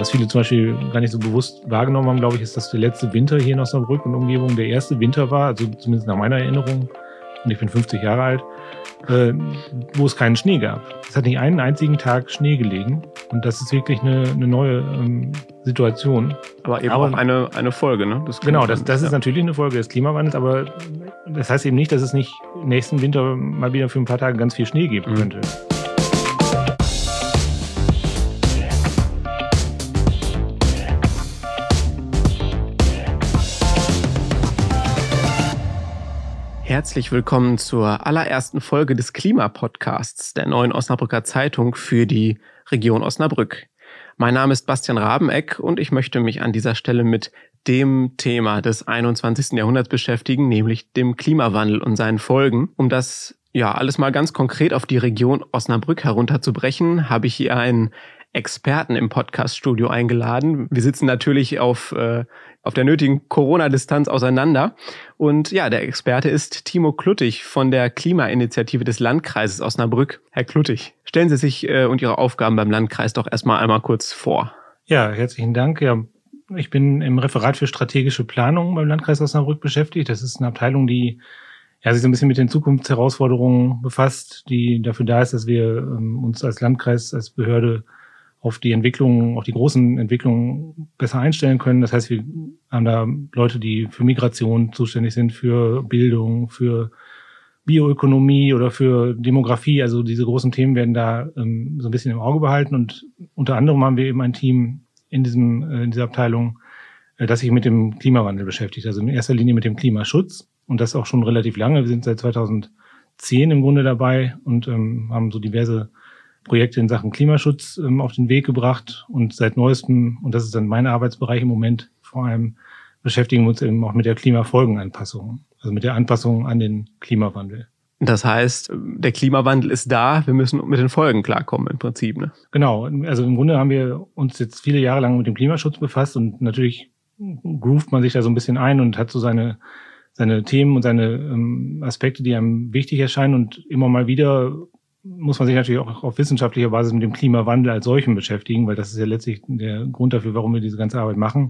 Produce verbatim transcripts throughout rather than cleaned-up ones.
Was viele zum Beispiel gar nicht so bewusst wahrgenommen haben, glaube ich, ist, dass der letzte Winter hier in Osnabrück und Umgebung der erste Winter war, also zumindest nach meiner Erinnerung, und ich bin fünfzig Jahre alt, äh, wo es keinen Schnee gab. Es hat nicht einen einzigen Tag Schnee gelegen und das ist wirklich eine, eine neue ähm, Situation. Aber eben aber, auch eine, eine Folge, ne? Das genau, das, das ja. ist natürlich eine Folge des Klimawandels, aber das heißt eben nicht, dass es nicht nächsten Winter mal wieder für ein paar Tage ganz viel Schnee geben mhm. könnte. Herzlich willkommen zur allerersten Folge des Klimapodcasts der Neuen Osnabrücker Zeitung für die Region Osnabrück. Mein Name ist Bastian Rabeneck und ich möchte mich an dieser Stelle mit dem Thema des einundzwanzigsten Jahrhunderts beschäftigen, nämlich dem Klimawandel und seinen Folgen. Um das ja alles mal ganz konkret auf die Region Osnabrück herunterzubrechen, habe ich hier einen Experten im Podcast-Studio eingeladen. Wir sitzen natürlich auf, äh, auf der nötigen Corona-Distanz auseinander. Und ja, der Experte ist Timo Kluttig von der Klimainitiative des Landkreises Osnabrück. Herr Kluttig, stellen Sie sich äh, und Ihre Aufgaben beim Landkreis doch erstmal einmal kurz vor. Ja, herzlichen Dank. Ja, ich bin im Referat für strategische Planung beim Landkreis Osnabrück beschäftigt. Das ist eine Abteilung, die ja, sich so ein bisschen mit den Zukunftsherausforderungen befasst, die dafür da ist, dass wir ähm, uns als Landkreis, als Behörde auf die Entwicklungen, auf die großen Entwicklungen besser einstellen können. Das heißt, wir haben da Leute, die für Migration zuständig sind, für Bildung, für Bioökonomie oder für Demografie. Also diese großen Themen werden da ähm, so ein bisschen im Auge behalten. Und unter anderem haben wir eben ein Team in diesem äh, in dieser Abteilung, äh, das sich mit dem Klimawandel beschäftigt. Also in erster Linie mit dem Klimaschutz. Und das auch schon relativ lange. Wir sind seit zweitausendzehn im Grunde dabei und ähm, haben so diverse Projekte in Sachen Klimaschutz ähm, auf den Weg gebracht und seit neuestem, und das ist dann mein Arbeitsbereich im Moment, vor allem beschäftigen wir uns eben auch mit der Klimafolgenanpassung, also mit der Anpassung an den Klimawandel. Das heißt, der Klimawandel ist da, wir müssen mit den Folgen klarkommen im Prinzip, ne? Genau, also im Grunde haben wir uns jetzt viele Jahre lang mit dem Klimaschutz befasst und natürlich groovt man sich da so ein bisschen ein und hat so seine seine Themen und seine ähm, Aspekte, die einem wichtig erscheinen, und immer mal wieder muss man sich natürlich auch auf wissenschaftlicher Basis mit dem Klimawandel als solchen beschäftigen, weil das ist ja letztlich der Grund dafür, warum wir diese ganze Arbeit machen.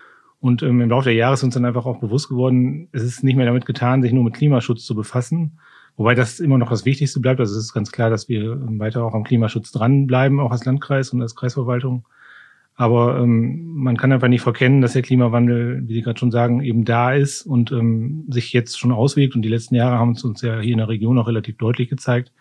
Und ähm, im Laufe der Jahre ist uns dann einfach auch bewusst geworden, es ist nicht mehr damit getan, sich nur mit Klimaschutz zu befassen, wobei das immer noch das Wichtigste bleibt. Also es ist ganz klar, dass wir ähm, weiter auch am Klimaschutz dranbleiben, auch als Landkreis und als Kreisverwaltung. Aber ähm, man kann einfach nicht verkennen, dass der Klimawandel, wie Sie gerade schon sagen, eben da ist und ähm, sich jetzt schon auswirkt. Und die letzten Jahre haben es uns ja hier in der Region auch relativ deutlich gezeigt,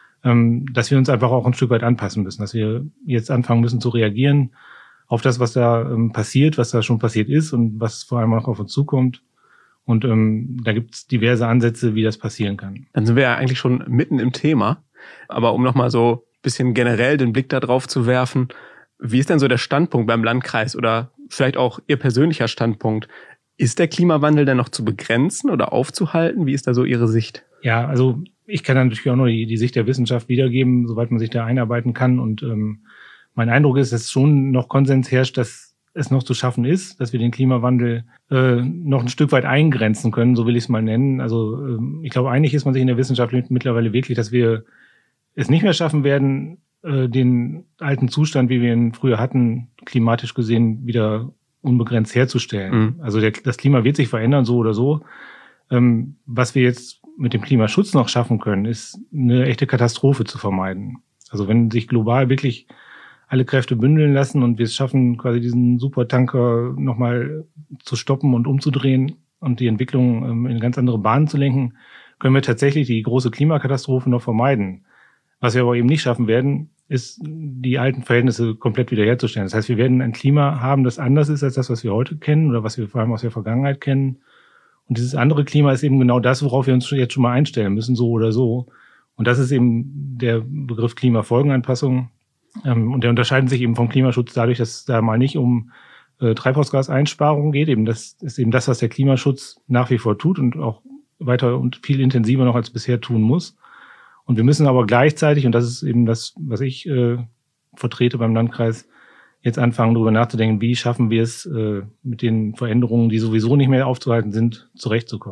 dass wir uns einfach auch ein Stück weit anpassen müssen, dass wir jetzt anfangen müssen zu reagieren auf das, was da ähm, passiert, was da schon passiert ist und was vor allem auch auf uns zukommt. Und ähm, da gibt es diverse Ansätze, wie das passieren kann. Dann sind wir ja eigentlich schon mitten im Thema. Aber um nochmal so ein bisschen generell den Blick da drauf zu werfen, wie ist denn so der Standpunkt beim Landkreis oder vielleicht auch Ihr persönlicher Standpunkt? Ist der Klimawandel denn noch zu begrenzen oder aufzuhalten? Wie ist da so Ihre Sicht? Ja, also ich kann natürlich auch nur die, die Sicht der Wissenschaft wiedergeben, soweit man sich da einarbeiten kann. Und ähm, mein Eindruck ist, dass schon noch Konsens herrscht, dass es noch zu schaffen ist, dass wir den Klimawandel äh, noch ein Stück weit eingrenzen können, so will ich es mal nennen. Also ähm, ich glaube, einig ist man sich in der Wissenschaft mittlerweile wirklich, dass wir es nicht mehr schaffen werden, äh, den alten Zustand, wie wir ihn früher hatten, klimatisch gesehen wieder unbegrenzt herzustellen. Mhm. Also der, das Klima wird sich verändern, so oder so. Ähm, was wir jetzt mit dem Klimaschutz noch schaffen können, ist eine echte Katastrophe zu vermeiden. Also wenn sich global wirklich alle Kräfte bündeln lassen und wir es schaffen, quasi diesen Supertanker nochmal zu stoppen und umzudrehen und die Entwicklung ähm, in ganz andere Bahnen zu lenken, können wir tatsächlich die große Klimakatastrophe noch vermeiden. Was wir aber eben nicht schaffen werden, ist, die alten Verhältnisse komplett wiederherzustellen. Das heißt, wir werden ein Klima haben, das anders ist als das, was wir heute kennen oder was wir vor allem aus der Vergangenheit kennen. Und dieses andere Klima ist eben genau das, worauf wir uns jetzt schon mal einstellen müssen, so oder so. Und das ist eben der Begriff Klimafolgenanpassung. Und der unterscheidet sich eben vom Klimaschutz dadurch, dass es da mal nicht um äh, Treibhausgaseinsparungen geht. Eben das ist eben das, was der Klimaschutz nach wie vor tut und auch weiter und viel intensiver noch als bisher tun muss. Und wir müssen aber gleichzeitig, und das ist eben das, was ich äh, vertrete beim Landkreis, jetzt anfangen, darüber nachzudenken, wie schaffen wir es, äh, mit den Veränderungen, die sowieso nicht mehr aufzuhalten sind, zurechtzukommen.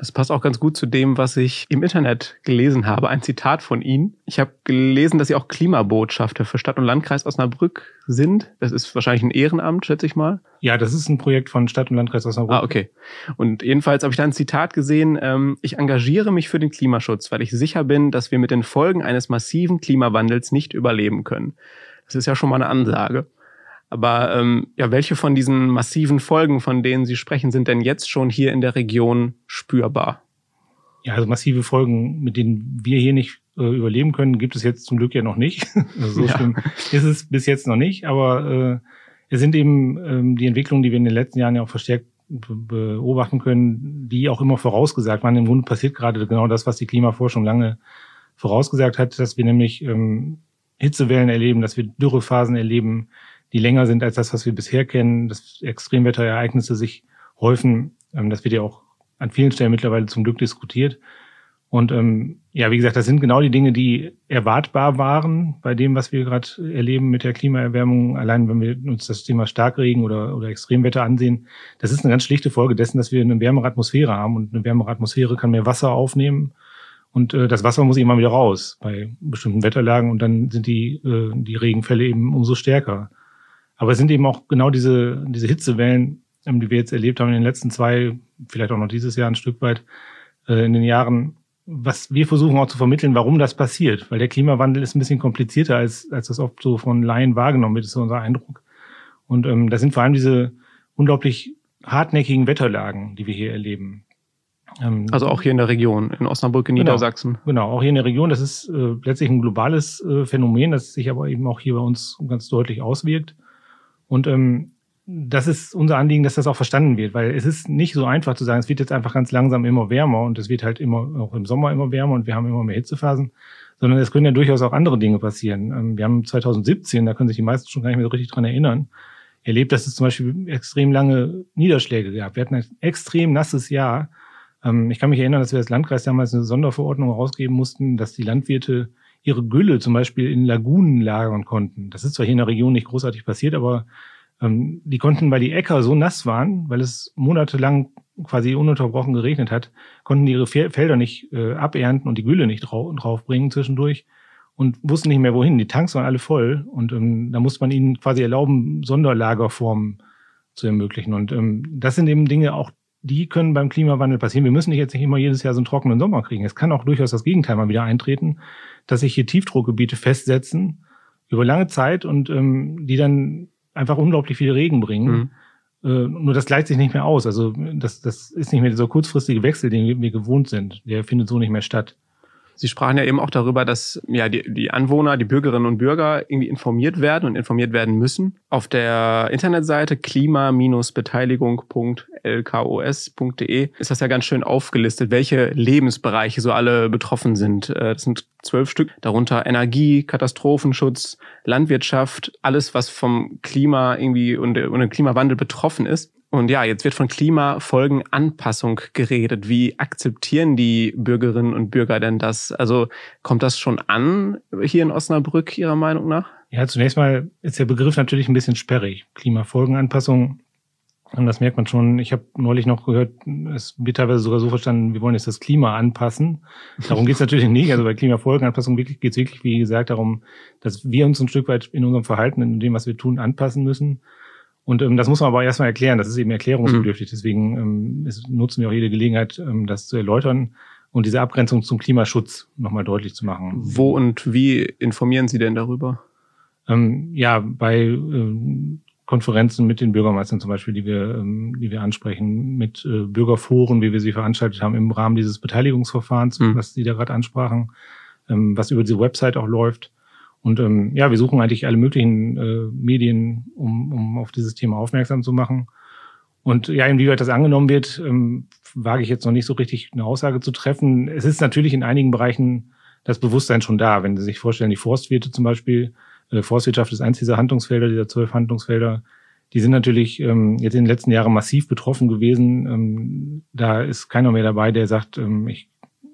Das passt auch ganz gut zu dem, was ich im Internet gelesen habe. Ein Zitat von Ihnen. Ich habe gelesen, dass Sie auch Klimabotschafter für Stadt und Landkreis Osnabrück sind. Das ist wahrscheinlich ein Ehrenamt, schätze ich mal. Ja, das ist ein Projekt von Stadt und Landkreis Osnabrück. Ah, okay. Und jedenfalls habe ich da ein Zitat gesehen. Ähm, ich engagiere mich für den Klimaschutz, weil ich sicher bin, dass wir mit den Folgen eines massiven Klimawandels nicht überleben können. Das ist ja schon mal eine Ansage. Aber ähm, ja, welche von diesen massiven Folgen, von denen Sie sprechen, sind denn jetzt schon hier in der Region spürbar? Ja, also massive Folgen, mit denen wir hier nicht äh, überleben können, gibt es jetzt zum Glück ja noch nicht. Also so ja. Schlimm ist es bis jetzt noch nicht. Aber äh, es sind eben ähm, die Entwicklungen, die wir in den letzten Jahren ja auch verstärkt be- beobachten können, die auch immer vorausgesagt waren. Im Grunde passiert gerade genau das, was die Klimaforschung lange vorausgesagt hat, dass wir nämlich ähm, Hitzewellen erleben, dass wir Dürrephasen erleben, die länger sind als das, was wir bisher kennen, dass Extremwetterereignisse sich häufen. Ähm, das wird ja auch an vielen Stellen mittlerweile zum Glück diskutiert. Und ähm, ja, wie gesagt, das sind genau die Dinge, die erwartbar waren bei dem, was wir gerade erleben mit der Klimaerwärmung. Allein wenn wir uns das Thema Starkregen oder, oder Extremwetter ansehen, das ist eine ganz schlichte Folge dessen, dass wir eine wärmere Atmosphäre haben. Und eine wärmere Atmosphäre kann mehr Wasser aufnehmen. Und äh, das Wasser muss immer wieder raus bei bestimmten Wetterlagen. Und dann sind die, äh, die Regenfälle eben umso stärker. Aber es sind eben auch genau diese, diese Hitzewellen, die wir jetzt erlebt haben in den letzten zwei, vielleicht auch noch dieses Jahr ein Stück weit, äh, in den Jahren, was wir versuchen auch zu vermitteln, warum das passiert. Weil der Klimawandel ist ein bisschen komplizierter, als, als das oft so von Laien wahrgenommen wird, ist so unser Eindruck. Und ähm, das sind vor allem diese unglaublich hartnäckigen Wetterlagen, die wir hier erleben. Ähm, also auch hier in der Region, in Osnabrück, in genau, Niedersachsen. Genau, auch hier in der Region. Das ist äh, letztlich ein globales äh, Phänomen, das sich aber eben auch hier bei uns ganz deutlich auswirkt. Und ähm, das ist unser Anliegen, dass das auch verstanden wird, weil es ist nicht so einfach zu sagen, es wird jetzt einfach ganz langsam immer wärmer und es wird halt immer auch im Sommer immer wärmer und wir haben immer mehr Hitzephasen, sondern es können ja durchaus auch andere Dinge passieren. Ähm, wir haben zwanzig siebzehn, da können sich die meisten schon gar nicht mehr so richtig dran erinnern, erlebt, dass es zum Beispiel extrem lange Niederschläge gab. Wir hatten ein extrem nasses Jahr. Ähm, ich kann mich erinnern, dass wir als Landkreis damals eine Sonderverordnung herausgeben mussten, dass die Landwirte ihre Gülle zum Beispiel in Lagunen lagern konnten. Das ist zwar hier in der Region nicht großartig passiert, aber ähm, die konnten, weil die Äcker so nass waren, weil es monatelang quasi ununterbrochen geregnet hat, konnten die ihre Felder nicht äh, abernten und die Gülle nicht drau- draufbringen zwischendurch und wussten nicht mehr wohin. Die Tanks waren alle voll und ähm, da musste man ihnen quasi erlauben, Sonderlagerformen zu ermöglichen. Und ähm, das sind eben Dinge, auch die können beim Klimawandel passieren. Wir müssen nicht jetzt nicht immer jedes Jahr so einen trockenen Sommer kriegen. Es kann auch durchaus das Gegenteil mal wieder eintreten, dass sich hier Tiefdruckgebiete festsetzen über lange Zeit und ähm, die dann einfach unglaublich viel Regen bringen. Mhm. Äh, nur das gleicht sich nicht mehr aus. Also das, das ist nicht mehr dieser kurzfristige Wechsel, den wir gewohnt sind. Der findet so nicht mehr statt. Sie sprachen ja eben auch darüber, dass ja die, die Anwohner, die Bürgerinnen und Bürger irgendwie informiert werden und informiert werden müssen. Auf der Internetseite klima Beteiligung Punkt l k o s Punkt d e ist das ja ganz schön aufgelistet, welche Lebensbereiche so alle betroffen sind. Das sind zwölf Stück, darunter Energie, Katastrophenschutz, Landwirtschaft, alles, was vom Klima irgendwie und, und dem Klimawandel betroffen ist. Und ja, jetzt wird von Klimafolgenanpassung geredet. Wie akzeptieren die Bürgerinnen und Bürger denn das? Also kommt das schon an hier in Osnabrück, Ihrer Meinung nach? Ja, zunächst mal ist der Begriff natürlich ein bisschen sperrig. Klimafolgenanpassung, und das merkt man schon. Ich habe neulich noch gehört, es wird teilweise sogar so verstanden, wir wollen jetzt das Klima anpassen. Darum geht es natürlich nicht. Also bei Klimafolgenanpassung geht es wirklich, wie gesagt, darum, dass wir uns ein Stück weit in unserem Verhalten, in dem, was wir tun, anpassen müssen. Und ähm, das muss man aber erstmal erklären. Das ist eben erklärungsbedürftig. Deswegen ähm, ist, nutzen wir auch jede Gelegenheit, ähm, das zu erläutern und diese Abgrenzung zum Klimaschutz nochmal deutlich zu machen. Wo und wie informieren Sie denn darüber? Ähm, ja, bei ähm, Konferenzen mit den Bürgermeistern zum Beispiel, die wir, ähm, die wir ansprechen, mit äh, Bürgerforen, wie wir sie veranstaltet haben im Rahmen dieses Beteiligungsverfahrens, mhm. was Sie da gerade ansprachen, ähm, was über diese Website auch läuft. Und ähm, ja, wir suchen eigentlich alle möglichen äh, Medien, um, um auf dieses Thema aufmerksam zu machen. Und ja, inwieweit das angenommen wird, ähm, wage ich jetzt noch nicht so richtig eine Aussage zu treffen. Es ist natürlich in einigen Bereichen das Bewusstsein schon da. Wenn Sie sich vorstellen, die Forstwirte zum Beispiel, äh, Forstwirtschaft ist eins dieser Handlungsfelder, dieser zwölf Handlungsfelder, die sind natürlich ähm, jetzt in den letzten Jahren massiv betroffen gewesen. Ähm, da ist keiner mehr dabei, der sagt, ähm, ich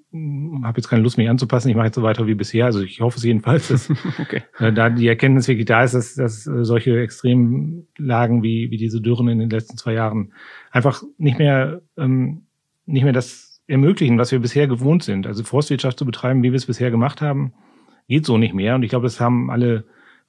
habe jetzt keine Lust, mich anzupassen, ich mache jetzt so weiter wie bisher. Also ich hoffe es jedenfalls, dass okay. äh, da die Erkenntnis wirklich da ist, dass, dass äh, solche Extremlagen wie, wie diese Dürren in den letzten zwei Jahren einfach nicht mehr, ähm, nicht mehr das ermöglichen, was wir bisher gewohnt sind. Also Forstwirtschaft zu betreiben, wie wir es bisher gemacht haben, geht so nicht mehr. Und ich glaube, das haben alle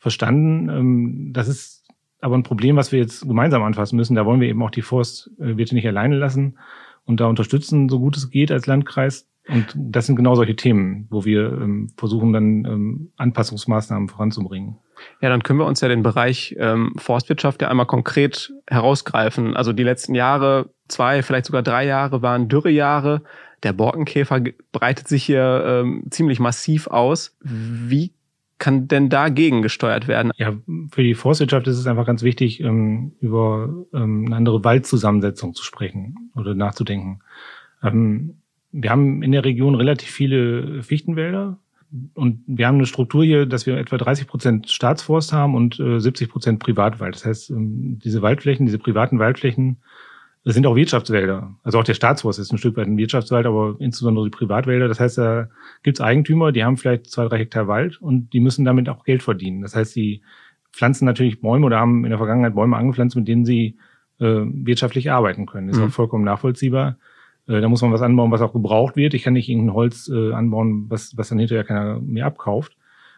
verstanden. Das ist aber ein Problem, was wir jetzt gemeinsam anfassen müssen. Da wollen wir eben auch die Forstwirte nicht alleine lassen und da unterstützen, so gut es geht als Landkreis. Und das sind genau solche Themen, wo wir ähm, versuchen, dann ähm, Anpassungsmaßnahmen voranzubringen. Ja, dann können wir uns ja den Bereich ähm, Forstwirtschaft ja einmal konkret herausgreifen. Also die letzten Jahre, zwei, vielleicht sogar drei Jahre waren Dürrejahre. Der Borkenkäfer breitet sich hier ähm, ziemlich massiv aus. Wie kann denn dagegen gesteuert werden? Ja, für die Forstwirtschaft ist es einfach ganz wichtig, ähm, über ähm, eine andere Waldzusammensetzung zu sprechen oder nachzudenken. Ähm, wir haben in der Region relativ viele Fichtenwälder und wir haben eine Struktur hier, dass wir etwa dreißig Prozent Staatsforst haben und äh, siebzig Prozent Privatwald. Das heißt, ähm, diese Waldflächen, diese privaten Waldflächen, das sind auch Wirtschaftswälder. Also auch der Staatsforst ist ein Stück weit ein Wirtschaftswald, aber insbesondere die Privatwälder. Das heißt, da gibt es Eigentümer, die haben vielleicht zwei, drei Hektar Wald und die müssen damit auch Geld verdienen. Das heißt, die pflanzen natürlich Bäume oder haben in der Vergangenheit Bäume angepflanzt, mit denen sie äh, wirtschaftlich arbeiten können. Das ist mhm. auch vollkommen nachvollziehbar. Äh, da muss man was anbauen, was auch gebraucht wird. Ich kann nicht irgendein Holz äh, anbauen, was, was dann hinterher keiner mehr abkauft.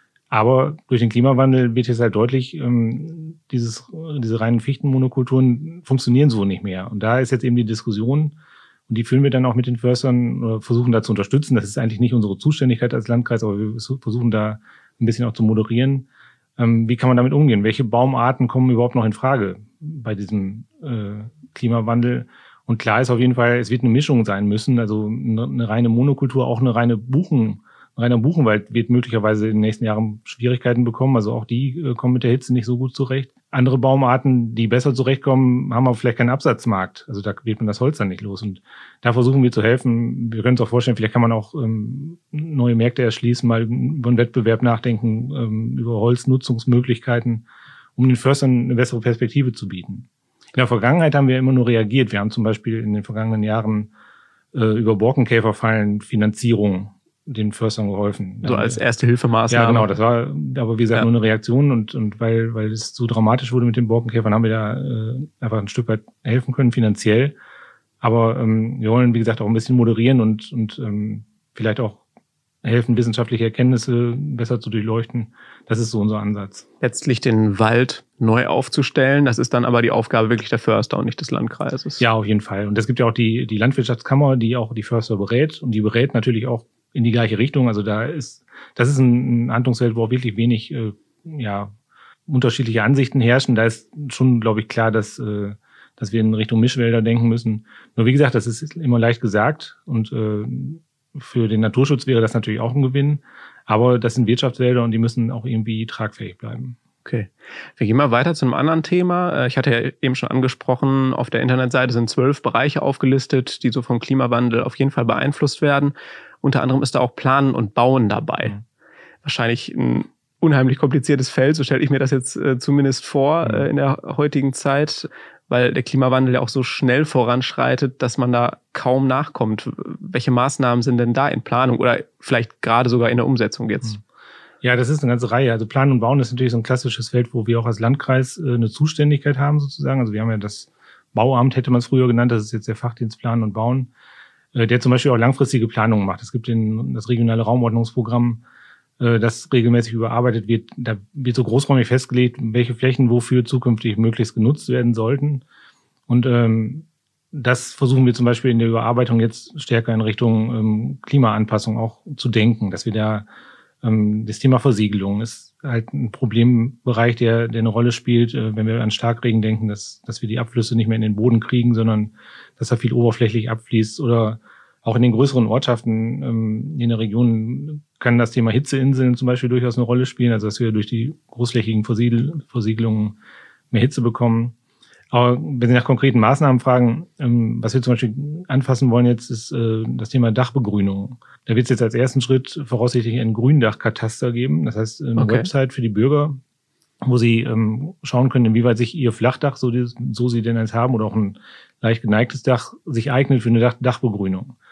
Aber durch den Klimawandel wird jetzt halt deutlich, ähm, dieses, diese reinen Fichtenmonokulturen funktionieren so nicht mehr. Und da ist jetzt eben die Diskussion, und die führen wir dann auch mit den Förstern oder versuchen da zu unterstützen. Das ist eigentlich nicht unsere Zuständigkeit als Landkreis, aber wir versuchen da ein bisschen auch zu moderieren. Ähm, wie kann man damit umgehen? Welche Baumarten kommen überhaupt noch in Frage bei diesem äh, Klimawandel? Und klar ist auf jeden Fall, es wird eine Mischung sein müssen. Also eine, eine reine Monokultur, auch eine reine Buchen. Ein reiner Buchenwald wird möglicherweise in den nächsten Jahren Schwierigkeiten bekommen. Also auch die äh, kommen mit der Hitze nicht so gut zurecht. Andere Baumarten, die besser zurechtkommen, haben aber vielleicht keinen Absatzmarkt. Also da wird man das Holz dann nicht los. Und da versuchen wir zu helfen. Wir können uns auch vorstellen, vielleicht kann man auch ähm, neue Märkte erschließen, mal über einen Wettbewerb nachdenken, ähm, über Holznutzungsmöglichkeiten, um den Förstern eine bessere Perspektive zu bieten. In der Vergangenheit haben wir immer nur reagiert. Wir haben zum Beispiel in den vergangenen Jahren äh, über Borkenkäferfallen Finanzierung den Förstern geholfen. So als Erste-Hilfemaßnahme. Ja, genau. Das war aber, wie gesagt, ja. nur eine Reaktion. Und, und weil, weil es so dramatisch wurde mit den Borkenkäfern, haben wir da äh, einfach ein Stück weit helfen können, finanziell. Aber ähm, wir wollen, wie gesagt, auch ein bisschen moderieren und, und ähm, vielleicht auch helfen, wissenschaftliche Erkenntnisse besser zu durchleuchten. Das ist so unser Ansatz. Letztlich den Wald neu aufzustellen, das ist dann aber die Aufgabe wirklich der Förster und nicht des Landkreises. Ja, auf jeden Fall. Und es gibt ja auch die, die Landwirtschaftskammer, die auch die Förster berät. Und die berät natürlich auch in die gleiche Richtung. Also da ist, das ist ein, ein Handlungsfeld, wo auch wirklich wenig, äh, ja, unterschiedliche Ansichten herrschen. Da ist schon, glaube ich, klar, dass, äh, dass wir in Richtung Mischwälder denken müssen. Nur wie gesagt, das ist immer leicht gesagt und äh, für den Naturschutz wäre das natürlich auch ein Gewinn. Aber das sind Wirtschaftswälder und die müssen auch irgendwie tragfähig bleiben. Okay. Wir gehen mal weiter zu einem anderen Thema. Ich hatte ja eben schon angesprochen, auf der Internetseite sind zwölf Bereiche aufgelistet, die so vom Klimawandel auf jeden Fall beeinflusst werden. Unter anderem ist da auch Planen und Bauen dabei. Mhm. Wahrscheinlich ein unheimlich kompliziertes Feld, so stelle ich mir das jetzt äh, zumindest vor mhm. äh, in der heutigen Zeit, weil der Klimawandel ja auch so schnell voranschreitet, dass man da kaum nachkommt. Welche Maßnahmen sind denn da in Planung oder vielleicht gerade sogar in der Umsetzung jetzt? Ja, das ist eine ganze Reihe. Also Planen und Bauen ist natürlich so ein klassisches Feld, wo wir auch als Landkreis äh, eine Zuständigkeit haben sozusagen. Also wir haben ja das Bauamt, hätte man es früher genannt, das ist jetzt der Fachdienst Planen und Bauen, äh, der zum Beispiel auch langfristige Planungen macht. Es gibt den, das regionale Raumordnungsprogramm, äh, das regelmäßig überarbeitet wird. Da wird so großräumig festgelegt, welche Flächen wofür zukünftig möglichst genutzt werden sollten. Und ähm, das versuchen wir zum Beispiel in der Überarbeitung jetzt stärker in Richtung ähm, Klimaanpassung auch zu denken, dass wir da ähm, das Thema Versiegelung ist halt ein Problembereich, der, der eine Rolle spielt, äh, wenn wir an Starkregen denken, dass, dass wir die Abflüsse nicht mehr in den Boden kriegen, sondern dass da viel oberflächlich abfließt. Oder auch in den größeren Ortschaften ähm, in der Region kann das Thema Hitzeinseln zum Beispiel durchaus eine Rolle spielen, also dass wir durch die großflächigen Versiegel- Versiegelungen mehr Hitze bekommen. Aber wenn Sie nach konkreten Maßnahmen fragen, ähm, was wir zum Beispiel anfassen wollen jetzt, ist äh, das Thema Dachbegrünung. Da wird es jetzt als ersten Schritt voraussichtlich ein Gründachkataster geben. Das heißt, eine okay. Website für die Bürger, wo sie ähm, schauen können, inwieweit sich ihr Flachdach, so, die, so sie denn eins haben, oder auch ein leicht geneigtes Dach, sich eignet für eine Dach- Dachbegrünung.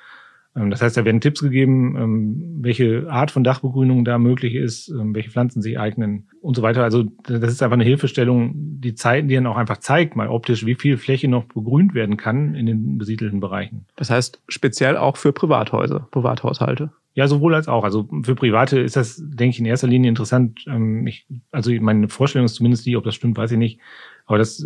Das heißt, da werden Tipps gegeben, welche Art von Dachbegrünung da möglich ist, welche Pflanzen sich eignen und so weiter. Also das ist einfach eine Hilfestellung, die Zeit, die dann auch einfach zeigt, mal optisch, wie viel Fläche noch begrünt werden kann in den besiedelten Bereichen. Das heißt, speziell auch für Privathäuser, Privathaushalte? Ja, sowohl als auch. Also für Private ist das, denke ich, in erster Linie interessant. Ich, also meine Vorstellung ist zumindest die, ob das stimmt, weiß ich nicht. Aber dass,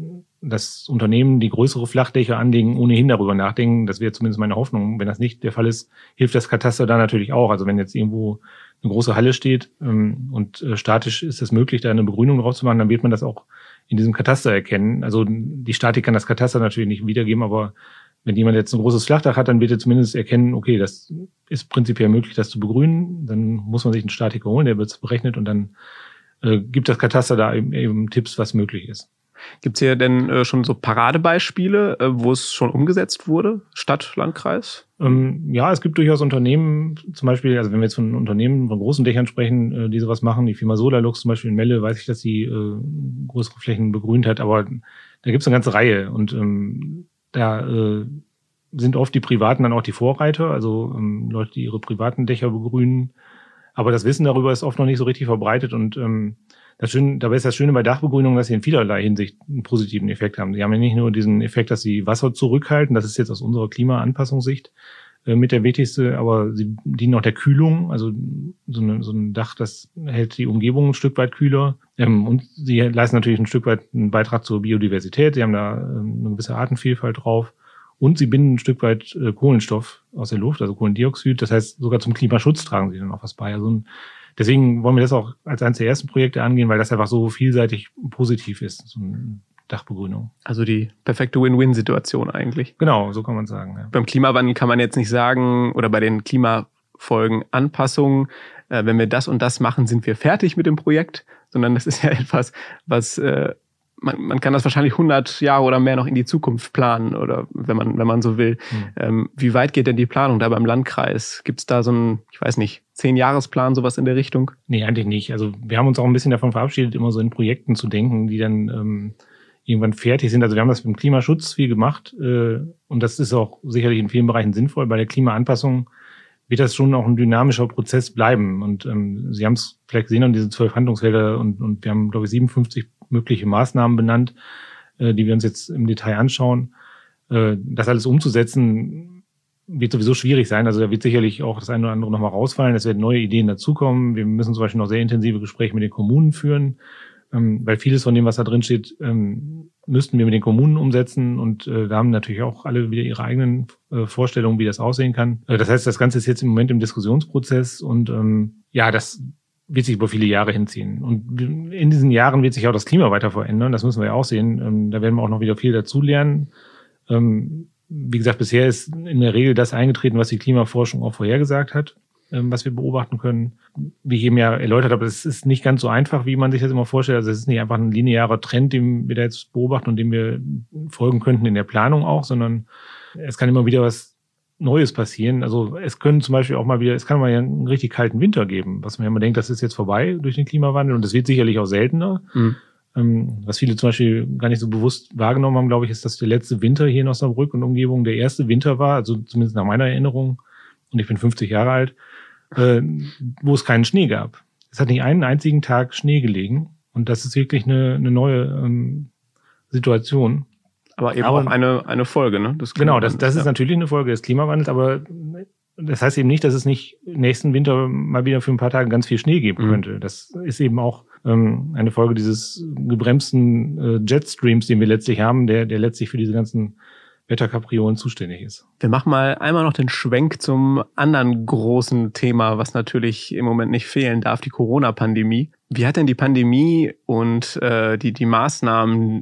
dass Unternehmen, die größere Flachdächer anlegen, ohnehin darüber nachdenken, das wäre zumindest meine Hoffnung. Wenn das nicht der Fall ist, hilft das Kataster da natürlich auch. Also wenn jetzt irgendwo eine große Halle steht und statisch ist es möglich, da eine Begrünung drauf zu machen, dann wird man das auch in diesem Kataster erkennen. Also die Statik kann das Kataster natürlich nicht wiedergeben, aber wenn jemand jetzt ein großes Flachdach hat, dann wird er zumindest erkennen, okay, das ist prinzipiell möglich, das zu begrünen. Dann muss man sich einen Statiker holen, der wird es berechnet und dann äh, gibt das Kataster da eben, eben Tipps, was möglich ist. Gibt es hier denn äh, schon so Paradebeispiele, äh, wo es schon umgesetzt wurde, Stadt, Landkreis? Ähm, ja, es gibt durchaus Unternehmen, zum Beispiel, also wenn wir jetzt von Unternehmen, von großen Dächern sprechen, äh, die sowas machen, die Firma Solarlux zum Beispiel in Melle, weiß ich, dass sie äh, größere Flächen begrünt hat, aber da gibt es eine ganze Reihe und ähm, da äh, sind oft die Privaten dann auch die Vorreiter, also ähm, Leute, die ihre privaten Dächer begrünen. Aber das Wissen darüber ist oft noch nicht so richtig verbreitet. Und ähm, das Schöne, dabei ist das Schöne bei Dachbegrünung, dass sie in vielerlei Hinsicht einen positiven Effekt haben. Sie haben ja nicht nur diesen Effekt, dass sie Wasser zurückhalten, das ist jetzt aus unserer Klimaanpassungssicht äh, mit der wichtigste, aber sie dienen auch der Kühlung. Also so, eine, so ein Dach, das hält die Umgebung ein Stück weit kühler. Ähm, und sie leisten natürlich ein Stück weit einen Beitrag zur Biodiversität. Sie haben da ähm, eine gewisse Artenvielfalt drauf. Und sie binden ein Stück weit äh, Kohlenstoff aus der Luft, also Kohlendioxid. Das heißt, sogar zum Klimaschutz tragen sie dann auch was bei. Also ein, deswegen wollen wir das auch als eines der ersten Projekte angehen, weil das einfach so vielseitig positiv ist, so eine Dachbegrünung. Also die perfekte Win-Win-Situation eigentlich. Genau, so kann man sagen. Ja. Beim Klimawandel kann man jetzt nicht sagen, oder bei den Klimafolgen Anpassungen, äh, wenn wir das und das machen, sind wir fertig mit dem Projekt, sondern das ist ja etwas, was äh, man, man kann das wahrscheinlich hundert Jahre oder mehr noch in die Zukunft planen, oder wenn man wenn man so will. Hm. Ähm, wie weit geht denn die Planung da beim Landkreis? Gibt es da so einen, ich weiß nicht, zehn-Jahresplan, sowas in der Richtung? Nee, eigentlich nicht. Also wir haben uns auch ein bisschen davon verabschiedet, immer so in Projekten zu denken, die dann ähm, irgendwann fertig sind. Also wir haben das mit dem Klimaschutz viel gemacht äh, und das ist auch sicherlich in vielen Bereichen sinnvoll. Bei der Klimaanpassung wird das schon auch ein dynamischer Prozess bleiben. Und ähm, Sie haben es vielleicht gesehen an diese zwölf Handlungsfelder und, und wir haben, glaube ich, siebenundfünfzig mögliche Maßnahmen benannt, äh, die wir uns jetzt im Detail anschauen. Äh, das alles umzusetzen wird sowieso schwierig sein. Also da wird sicherlich auch das eine oder andere nochmal rausfallen. Es werden neue Ideen dazukommen. Wir müssen zum Beispiel noch sehr intensive Gespräche mit den Kommunen führen, ähm, weil vieles von dem, was da drin steht, ähm, müssten wir mit den Kommunen umsetzen. Und äh, da haben natürlich auch alle wieder ihre eigenen äh, Vorstellungen, wie das aussehen kann. Äh, das heißt, das Ganze ist jetzt im Moment im Diskussionsprozess und ähm, ja, das wird sich über viele Jahre hinziehen. Und in diesen Jahren wird sich auch das Klima weiter verändern. Das müssen wir ja auch sehen. Ähm, da werden wir auch noch wieder viel dazulernen. Ähm, wie gesagt, bisher ist in der Regel das eingetreten, was die Klimaforschung auch vorhergesagt hat, ähm, was wir beobachten können. Wie ich eben ja erläutert habe, es ist nicht ganz so einfach, wie man sich das immer vorstellt. Also es ist nicht einfach ein linearer Trend, den wir da jetzt beobachten und dem wir folgen könnten in der Planung auch, sondern es kann immer wieder was Neues passieren. Also es können zum Beispiel auch mal wieder, es kann mal einen richtig kalten Winter geben, was man ja immer denkt, das ist jetzt vorbei durch den Klimawandel und das wird sicherlich auch seltener. Mhm. Ähm, was viele zum Beispiel gar nicht so bewusst wahrgenommen haben, glaube ich, ist, dass der letzte Winter hier in Osnabrück und Umgebung der erste Winter war, also zumindest nach meiner Erinnerung, und ich bin fünfzig Jahre alt, äh, wo es keinen Schnee gab. Es hat nicht einen einzigen Tag Schnee gelegen und das ist wirklich eine, eine neue ähm, Situation. Aber eben aber, auch eine, eine Folge, ne? Das genau, das, das ist ja. natürlich eine Folge des Klimawandels, aber das heißt eben nicht, dass es nicht nächsten Winter mal wieder für ein paar Tage ganz viel Schnee geben mhm. könnte. Das ist eben auch ähm, eine Folge dieses gebremsten äh, Jetstreams, den wir letztlich haben, der, der letztlich für diese ganzen Wetterkapriolen zuständig ist. Wir machen mal einmal noch den Schwenk zum anderen großen Thema, was natürlich im Moment nicht fehlen darf, die Corona-Pandemie. Wie hat denn die Pandemie und äh, die, die Maßnahmen,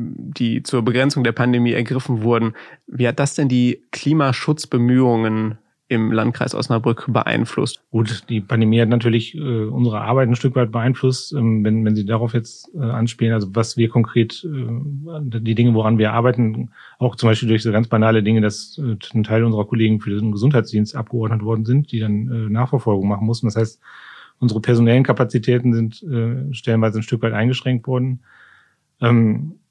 die zur Begrenzung der Pandemie ergriffen wurden, wie hat das denn die Klimaschutzbemühungen im Landkreis Osnabrück beeinflusst? Gut, die Pandemie hat natürlich äh, unsere Arbeit ein Stück weit beeinflusst, ähm, wenn, wenn Sie darauf jetzt äh, anspielen, also was wir konkret, äh, die Dinge, woran wir arbeiten, auch zum Beispiel durch so ganz banale Dinge, dass äh, ein Teil unserer Kollegen für den Gesundheitsdienst abgeordnet worden sind, die dann äh, Nachverfolgung machen mussten. Das heißt, unsere personellen Kapazitäten sind äh, stellenweise ein Stück weit eingeschränkt worden. Ähm,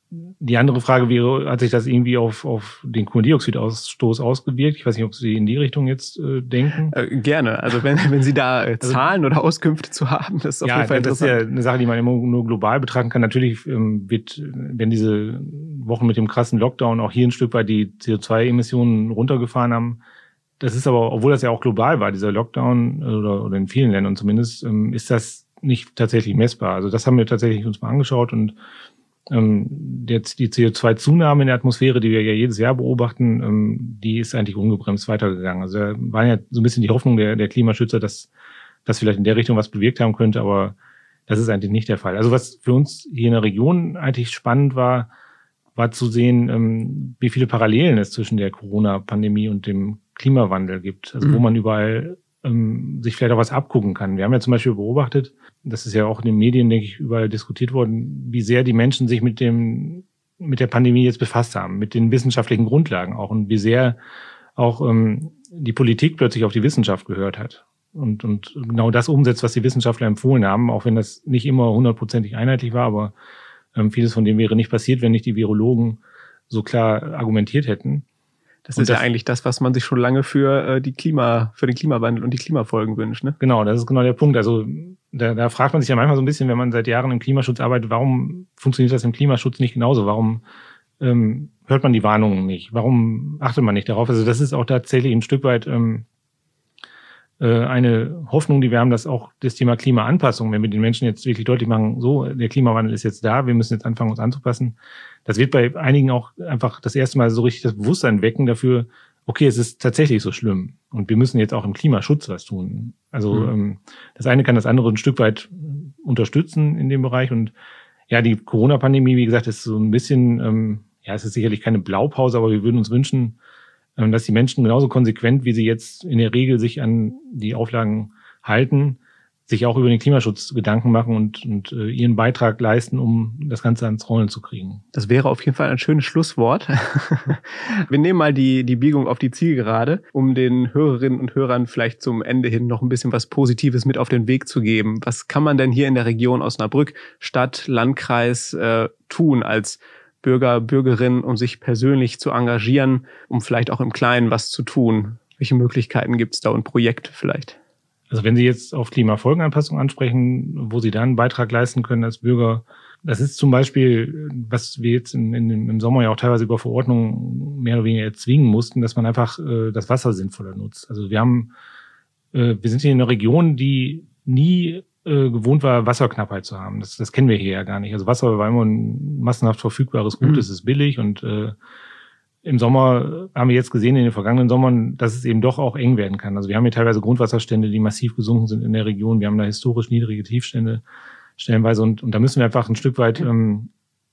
Die andere Frage wäre, hat sich das irgendwie auf, auf den Kohlendioxidausstoß ausgewirkt? Ich weiß nicht, ob Sie in die Richtung jetzt äh, denken. Äh, gerne. Also wenn, wenn Sie da äh, Zahlen also, oder Auskünfte zu haben, das ist auf ja, jeden Fall interessant. Ja, das ist ja eine Sache, die man immer nur global betrachten kann. Natürlich ähm, wird, wenn diese Wochen mit dem krassen Lockdown auch hier ein Stück weit die C O zwei Emissionen runtergefahren haben. Das ist aber, obwohl das ja auch global war, dieser Lockdown, oder, oder in vielen Ländern zumindest, ähm, ist das nicht tatsächlich messbar. Also das haben wir tatsächlich uns mal angeschaut und Ähm, jetzt die C O zwei Zunahme in der Atmosphäre, die wir ja jedes Jahr beobachten, ähm, die ist eigentlich ungebremst weitergegangen. Also da war ja so ein bisschen die Hoffnung der, der Klimaschützer, dass das vielleicht in der Richtung was bewirkt haben könnte, aber das ist eigentlich nicht der Fall. Also was für uns hier in der Region eigentlich spannend war, war zu sehen, ähm, wie viele Parallelen es zwischen der Corona-Pandemie und dem Klimawandel gibt. Also mhm. wo man überall ähm, sich vielleicht auch was abgucken kann. Wir haben ja zum Beispiel beobachtet, das ist ja auch in den Medien, denke ich, überall diskutiert worden, wie sehr die Menschen sich mit dem, mit der Pandemie jetzt befasst haben, mit den wissenschaftlichen Grundlagen auch und wie sehr auch ähm, die Politik plötzlich auf die Wissenschaft gehört hat und, und genau das umsetzt, was die Wissenschaftler empfohlen haben, auch wenn das nicht immer hundertprozentig einheitlich war, aber ähm, vieles von dem wäre nicht passiert, wenn nicht die Virologen so klar argumentiert hätten. Das und ist das, ja eigentlich das, was man sich schon lange für äh, die Klima, für den Klimawandel und die Klimafolgen wünscht, ne? Genau, das ist genau der Punkt. Also da, da fragt man sich ja manchmal so ein bisschen, wenn man seit Jahren im Klimaschutz arbeitet, warum funktioniert das im Klimaschutz nicht genauso? Warum ähm, hört man die Warnungen nicht? Warum achtet man nicht darauf? Also das ist auch tatsächlich ein Stück weit ähm, äh, eine Hoffnung, die wir haben, dass auch das Thema Klimaanpassung, wenn wir den Menschen jetzt wirklich deutlich machen, so, der Klimawandel ist jetzt da, wir müssen jetzt anfangen, uns anzupassen. Das wird bei einigen auch einfach das erste Mal so richtig das Bewusstsein wecken dafür, okay, es ist tatsächlich so schlimm und wir müssen jetzt auch im Klimaschutz was tun. Also mhm. ähm, das eine kann das andere ein Stück weit unterstützen in dem Bereich und ja, die Corona-Pandemie, wie gesagt, ist so ein bisschen, ähm, ja, es ist sicherlich keine Blaupause, aber wir würden uns wünschen, ähm, dass die Menschen genauso konsequent, wie sie jetzt in der Regel sich an die Auflagen halten, sich auch über den Klimaschutz Gedanken machen und, und äh, ihren Beitrag leisten, um das Ganze ans Rollen zu kriegen. Das wäre auf jeden Fall ein schönes Schlusswort. Wir nehmen mal die, die Biegung auf die Zielgerade, um den Hörerinnen und Hörern vielleicht zum Ende hin noch ein bisschen was Positives mit auf den Weg zu geben. Was kann man denn hier in der Region Osnabrück, Stadt, Landkreis äh, tun als Bürger, Bürgerin, um sich persönlich zu engagieren, um vielleicht auch im Kleinen was zu tun? Welche Möglichkeiten gibt es da und Projekte vielleicht? Also wenn Sie jetzt auf Klimafolgenanpassung ansprechen, wo Sie da einen Beitrag leisten können als Bürger, das ist zum Beispiel, was wir jetzt in, in, im Sommer ja auch teilweise über Verordnungen mehr oder weniger erzwingen mussten, dass man einfach äh, das Wasser sinnvoller nutzt. Also wir haben, äh, wir sind hier in einer Region, die nie äh, gewohnt war, Wasserknappheit zu haben. Das, das kennen wir hier ja gar nicht. Also Wasser war immer ein massenhaft verfügbares Gut, mhm. es ist billig und äh, im Sommer haben wir jetzt gesehen, in den vergangenen Sommern, dass es eben doch auch eng werden kann. Also wir haben hier teilweise Grundwasserstände, die massiv gesunken sind in der Region. Wir haben da historisch niedrige Tiefstände stellenweise. Und, und da müssen wir einfach ein Stück weit ähm,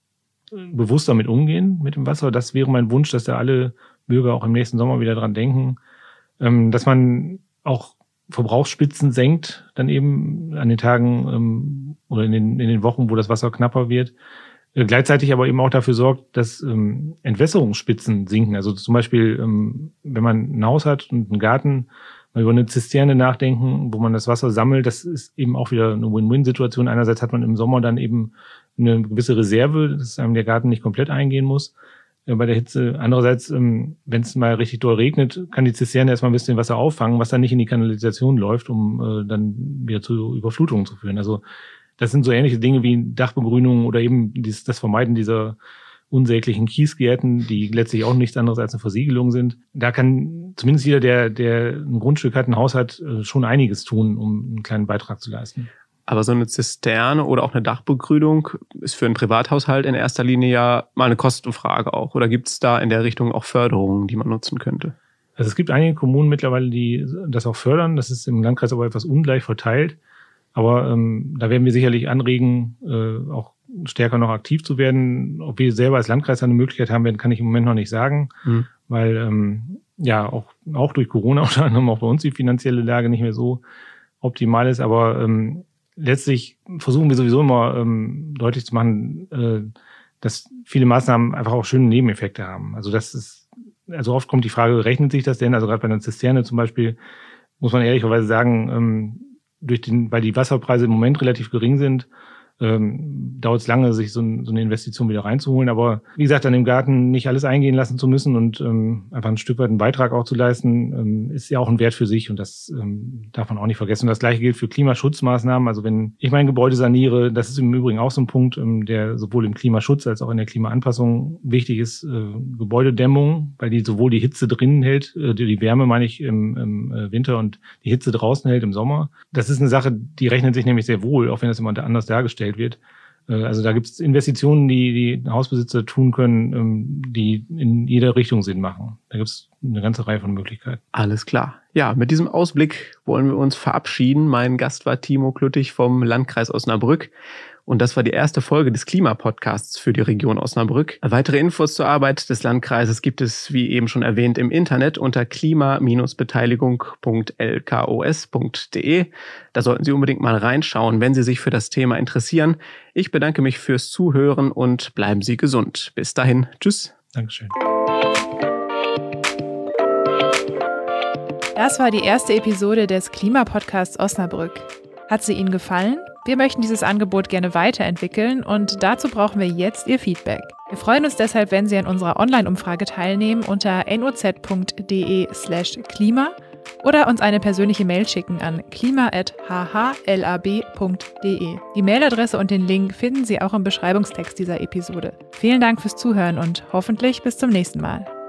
bewusst damit umgehen, mit dem Wasser. Das wäre mein Wunsch, dass da alle Bürger auch im nächsten Sommer wieder dran denken, ähm, dass man auch Verbrauchsspitzen senkt, dann eben an den Tagen ähm, oder in den, in den Wochen, wo das Wasser knapper wird. Gleichzeitig aber eben auch dafür sorgt, dass ähm, Entwässerungsspitzen sinken. Also zum Beispiel, ähm, wenn man ein Haus hat und einen Garten, mal über eine Zisterne nachdenken, wo man das Wasser sammelt, das ist eben auch wieder eine Win-Win-Situation. Einerseits hat man im Sommer dann eben eine gewisse Reserve, dass einem der Garten nicht komplett eingehen muss äh, bei der Hitze. Andererseits, ähm, wenn es mal richtig doll regnet, kann die Zisterne erstmal ein bisschen Wasser auffangen, was dann nicht in die Kanalisation läuft, um äh, dann wieder zu Überflutungen zu führen. Also das sind so ähnliche Dinge wie Dachbegrünung oder eben dies, das Vermeiden dieser unsäglichen Kiesgärten, die letztlich auch nichts anderes als eine Versiegelung sind. Da kann zumindest jeder, der, der ein Grundstück hat, ein Haus hat, schon einiges tun, um einen kleinen Beitrag zu leisten. Aber so eine Zisterne oder auch eine Dachbegrünung ist für einen Privathaushalt in erster Linie ja mal eine Kostenfrage auch. Oder gibt es da in der Richtung auch Förderungen, die man nutzen könnte? Also es gibt einige Kommunen mittlerweile, die das auch fördern. Das ist im Landkreis aber etwas ungleich verteilt. Aber ähm, da werden wir sicherlich anregen, äh, auch stärker noch aktiv zu werden. Ob wir selber als Landkreis eine Möglichkeit haben werden, kann ich im Moment noch nicht sagen, mhm. weil ähm, ja auch auch durch Corona unter anderem auch bei uns die finanzielle Lage nicht mehr so optimal ist. Aber ähm, letztlich versuchen wir sowieso immer ähm, deutlich zu machen, äh, dass viele Maßnahmen einfach auch schöne Nebeneffekte haben. Also das ist, also oft kommt die Frage, rechnet sich das denn? Also gerade bei einer Zisterne zum Beispiel muss man ehrlicherweise sagen, ähm, durch den, weil die Wasserpreise im Moment relativ gering sind, ähm, dauert es lange, sich so, ein, so eine Investition wieder reinzuholen. Aber wie gesagt, an dem Garten nicht alles eingehen lassen zu müssen und ähm, einfach ein Stück weit einen Beitrag auch zu leisten, ähm, ist ja auch ein Wert für sich und das ähm, darf man auch nicht vergessen. Und das Gleiche gilt für Klimaschutzmaßnahmen. Also wenn ich mein Gebäude saniere, das ist im Übrigen auch so ein Punkt, ähm, der sowohl im Klimaschutz als auch in der Klimaanpassung wichtig ist. Äh, Gebäudedämmung, weil die sowohl die Hitze drinnen hält, äh, die, die Wärme meine ich im, im äh, Winter und die Hitze draußen hält im Sommer. Das ist eine Sache, die rechnet sich nämlich sehr wohl, auch wenn das immer anders dargestellt wird. Also da gibt es Investitionen, die die Hausbesitzer tun können, die in jeder Richtung Sinn machen. Da gibt es eine ganze Reihe von Möglichkeiten. Alles klar. Ja, mit diesem Ausblick wollen wir uns verabschieden. Mein Gast war Timo Klüttich vom Landkreis Osnabrück. Und das war die erste Folge des Klimapodcasts für die Region Osnabrück. Weitere Infos zur Arbeit des Landkreises gibt es, wie eben schon erwähnt, im Internet unter klima beteiligung punkt l k o s punkt d e. Da sollten Sie unbedingt mal reinschauen, wenn Sie sich für das Thema interessieren. Ich bedanke mich fürs Zuhören und bleiben Sie gesund. Bis dahin. Tschüss. Dankeschön. Das war die erste Episode des Klimapodcasts Osnabrück. Hat sie Ihnen gefallen? Wir möchten dieses Angebot gerne weiterentwickeln und dazu brauchen wir jetzt Ihr Feedback. Wir freuen uns deshalb, wenn Sie an unserer Online-Umfrage teilnehmen unter noz punkt de slash klima oder uns eine persönliche Mail schicken an klima at h h lab punkt de. Die Mailadresse und den Link finden Sie auch im Beschreibungstext dieser Episode. Vielen Dank fürs Zuhören und hoffentlich bis zum nächsten Mal.